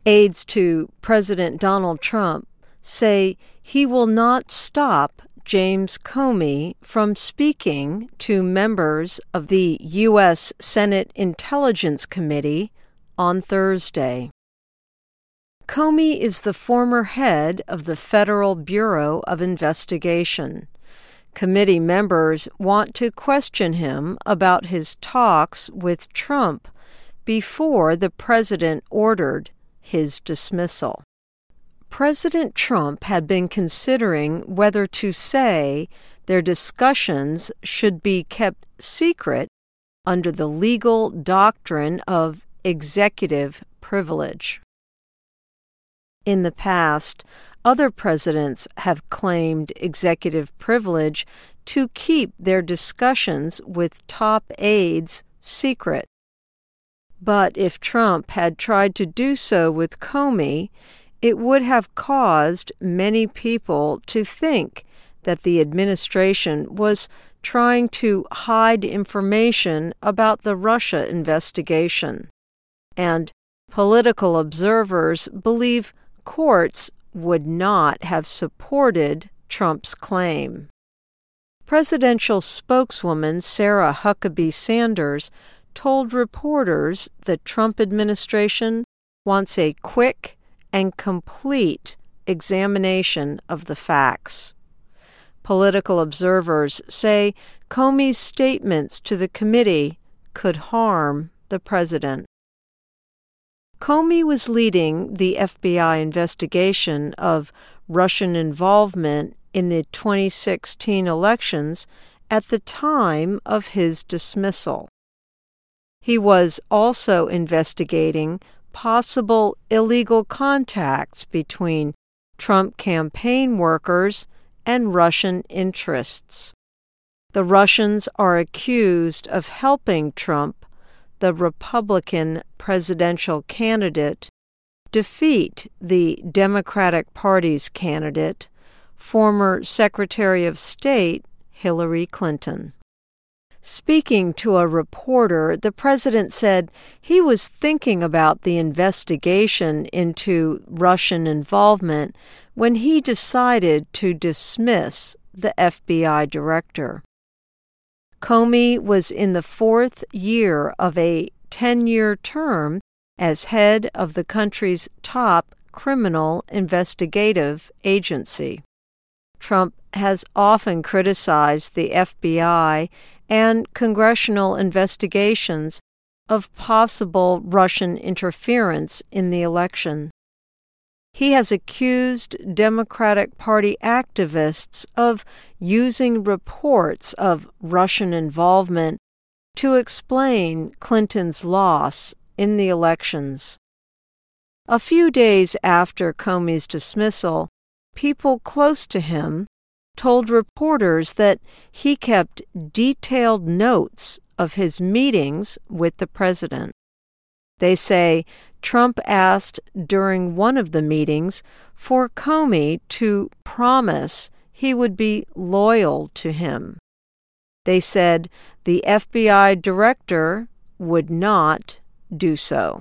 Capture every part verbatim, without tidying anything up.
Aides to President Donald Trump say he will not stop James Comey from speaking to members of the U S Senate Intelligence Committee on Thursday. Comey is the former head of the Federal Bureau of Investigation. Committee members want to question him about his talks with Trump before the president ordered his dismissal. President Trump had been considering whether to say their discussions should be kept secret under the legal doctrine of executive privilege. In the past, other presidents have claimed executive privilege to keep their discussions with top aides secret. But if Trump had tried to do so with Comey, it would have caused many people to think that the administration was trying to hide information about the Russia investigation, and political observers believe courts would not have supported Trump's claim. Presidential spokeswoman Sarah Huckabee Sanders told reporters the Trump administration wants a quick and complete examination of the facts. Political observers say Comey's statements to the committee could harm the president. Comey was leading the F B I investigation of Russian involvement in the twenty sixteen elections at the time of his dismissal. He was also investigating possible illegal contacts between Trump campaign workers and Russian interests. The Russians are accused of helping Trump, the Republican presidential candidate, defeat the Democratic Party's candidate, former Secretary of State Hillary Clinton. Speaking to a reporter, the president said he was thinking about the investigation into Russian involvement when he decided to dismiss the F B I director. Comey was in the fourth year of a ten-year term as head of the country's top criminal investigative agency. Trump has often criticized the F B I and congressional investigations of possible Russian interference in the election. He has accused Democratic Party activists of using reports of Russian involvement to explain Clinton's loss in the elections. A few days after Comey's dismissal, people close to him told reporters that he kept detailed notes of his meetings with the president. They say Trump asked during one of the meetings for Comey to promise he would be loyal to him. They said the F B I director would not do so.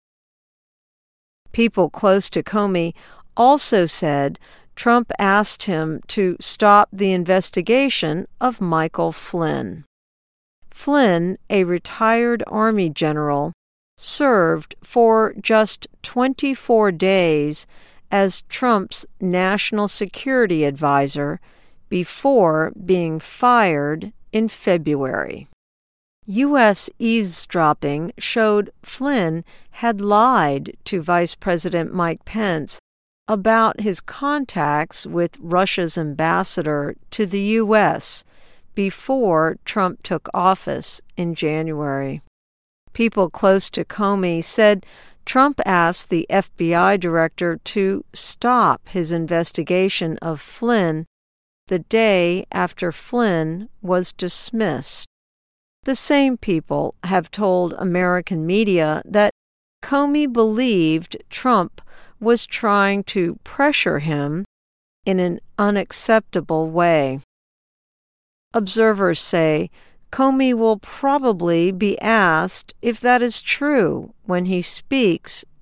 People close to Comey also said Trump asked him to stop the investigation of Michael Flynn. Flynn, a retired Army general, served for just twenty-four days as Trump's national security advisor before being fired in February. U S eavesdropping showed Flynn had lied to Vice President Mike Pence about his contacts with Russia's ambassador to the U S before Trump took office in January. People close to Comey said Trump asked the F B I director to stop his investigation of Flynn the day after Flynn was dismissed. The same people have told American media that Comey believed Trump was trying to pressure him in an unacceptable way. Observers say Comey will probably be asked if that is true when he speaks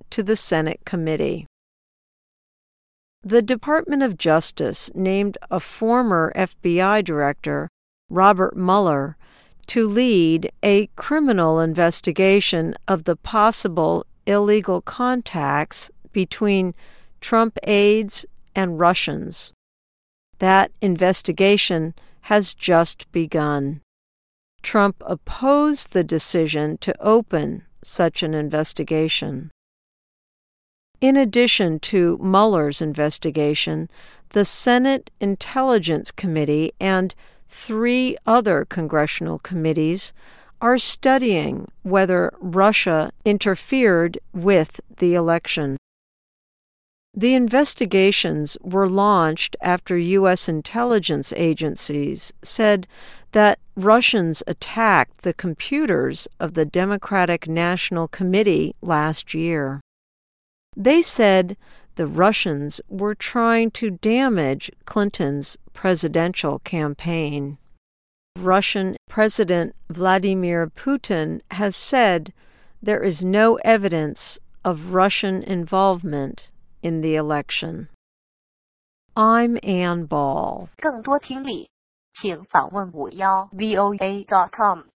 to the Senate committee. The Department of Justice named a former F B I director, Robert Mueller, to lead a criminal investigation of the possible illegal contacts between Trump aides and Russians. That investigation has just begun. Trump opposed the decision to open such an investigation. In addition to Mueller's investigation, the Senate Intelligence Committee and three other congressional committees are studying whether Russia interfered with the election. The investigations were launched after U S intelligence agencies said that Russians attacked the computers of the Democratic National Committee last year. They said the Russians were trying to damage Clinton's presidential campaign. Russian President Vladimir Putin has said there is no evidence of Russian involvement in the election. I'm Ann Ball. 更多听力，请访问五幺 V O A dot com。